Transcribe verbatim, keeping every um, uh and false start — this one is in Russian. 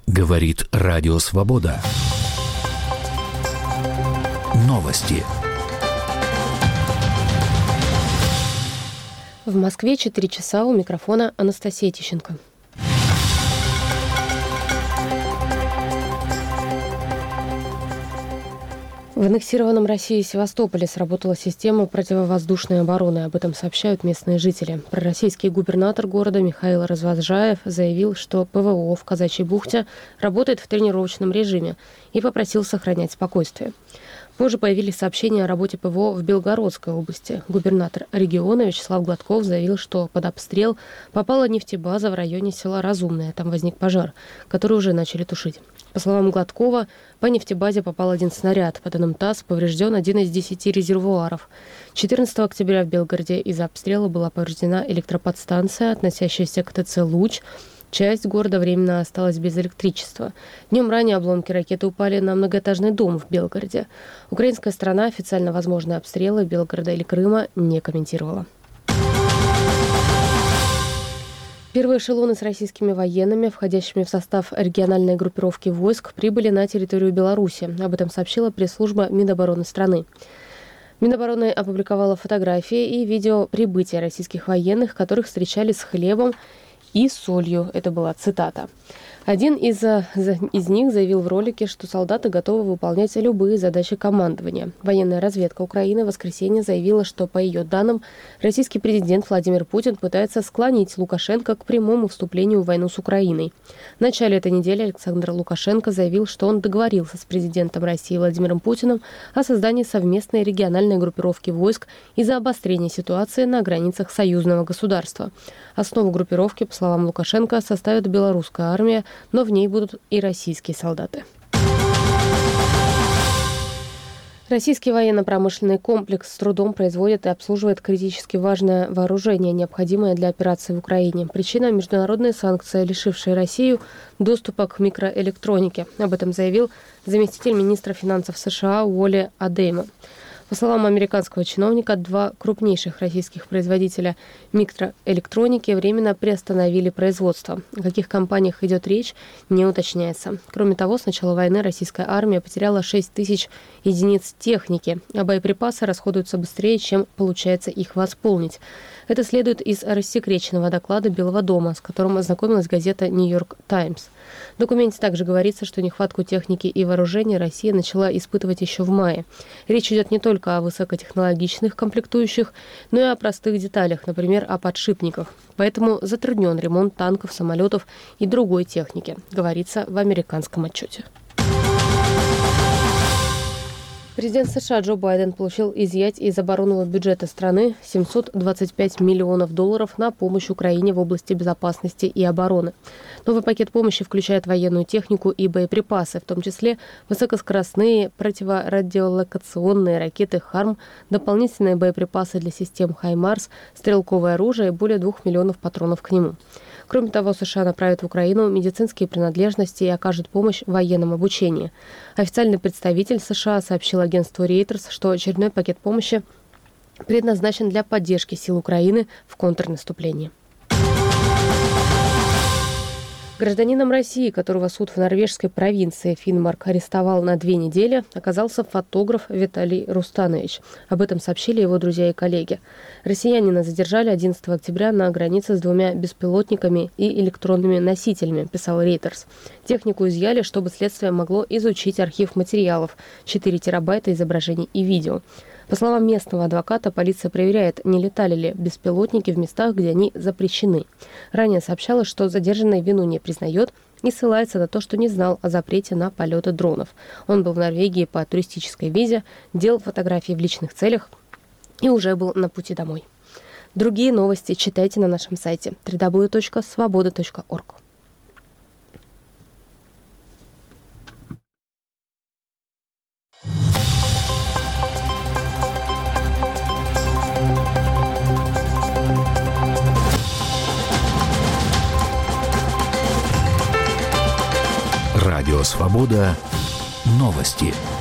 Говорит Радио Свобода. Новости. В Москве четыре часа, у микрофона Анастасия Тищенко. В аннексированном Россией Севастополе сработала система противовоздушной обороны. Об этом сообщают местные жители. Пророссийский губернатор города Михаил Развозжаев заявил, что ПВО в Казачьей бухте работает в тренировочном режиме и попросил сохранять спокойствие. Позже появились сообщения о работе ПВО в Белгородской области. Губернатор региона Вячеслав Гладков заявил, что под обстрел попала нефтебаза в районе села Разумное. Там возник пожар, который уже начали тушить. По словам Гладкова, по нефтебазе попал один снаряд. По данным ТАСС, поврежден один из десяти резервуаров. четырнадцатого октября в Белгороде из-за обстрела была повреждена электроподстанция, относящаяся к ТЦ «Луч». Часть города временно осталась без электричества. Днем ранее обломки ракеты упали на многоэтажный дом в Белгороде. Украинская сторона официально возможные обстрелы Белгорода или Крыма не комментировала. Первые эшелоны с российскими военными, входящими в состав региональной группировки войск, прибыли на территорию Беларуси. Об этом сообщила пресс-служба Минобороны страны. Минобороны опубликовала фотографии и видео прибытия российских военных, которых встречали с хлебом и солью. Это была цитата. Один из, из них заявил в ролике, что солдаты готовы выполнять любые задачи командования. Военная разведка Украины в воскресенье заявила, что, по ее данным, российский президент Владимир Путин пытается склонить Лукашенко к прямому вступлению в войну с Украиной. В начале этой недели Александр Лукашенко заявил, что он договорился с президентом России Владимиром Путиным о создании совместной региональной группировки войск из-за обострения ситуации на границах союзного государства. Основу группировки, по словам Лукашенко, составит белорусская армия, но в ней будут и российские солдаты. Российский военно-промышленный комплекс с трудом производит и обслуживает критически важное вооружение, необходимое для операции в Украине. Причина – международные санкции, лишившие Россию доступа к микроэлектронике. Об этом заявил заместитель министра финансов США Уолли Адеймо. По словам американского чиновника, два крупнейших российских производителя микроэлектроники временно приостановили производство. О каких компаниях идет речь, не уточняется. Кроме того, с начала войны российская армия потеряла шесть тысяч единиц техники, а боеприпасы расходуются быстрее, чем получается их восполнить. Это следует из рассекреченного доклада Белого дома, с которым ознакомилась газета «Нью-Йорк Таймс». В документе также говорится, что нехватку техники и вооружения Россия начала испытывать еще в мае. Речь идет не только о высокотехнологичных комплектующих, но и о простых деталях, например, о подшипниках. Поэтому затруднен ремонт танков, самолетов и другой техники, говорится в американском отчете. Президент США Джо Байден получил изъять из оборонного бюджета страны семьсот двадцать пять миллионов долларов на помощь Украине в области безопасности и обороны. Новый пакет помощи включает военную технику и боеприпасы, в том числе высокоскоростные противорадиолокационные ракеты «Харм», дополнительные боеприпасы для систем «Хаймарс», стрелковое оружие и более двух миллионов патронов к нему. Кроме того, США направят в Украину медицинские принадлежности и окажут помощь в военном обучении. Официальный представитель США сообщил агентству Reuters, что очередной пакет помощи предназначен для поддержки сил Украины в контрнаступлении. Гражданином России, которого суд в норвежской провинции Финмарк арестовал на две недели, оказался фотограф Виталий Рустанович. Об этом сообщили его друзья и коллеги. Россиянина задержали одиннадцатого октября на границе с двумя беспилотниками и электронными носителями, писал Reuters. Технику изъяли, чтобы следствие могло изучить архив материалов – четыре терабайта изображений и видео. По словам местного адвоката, полиция проверяет, не летали ли беспилотники в местах, где они запрещены. Ранее сообщалось, что задержанный вину не признает и ссылается на то, что не знал о запрете на полеты дронов. Он был в Норвегии по туристической визе, делал фотографии в личных целях и уже был на пути домой. Другие новости читайте на нашем сайте дабл ю дабл ю дабл ю точка свобода точка орг. Радио «Свобода». Новости.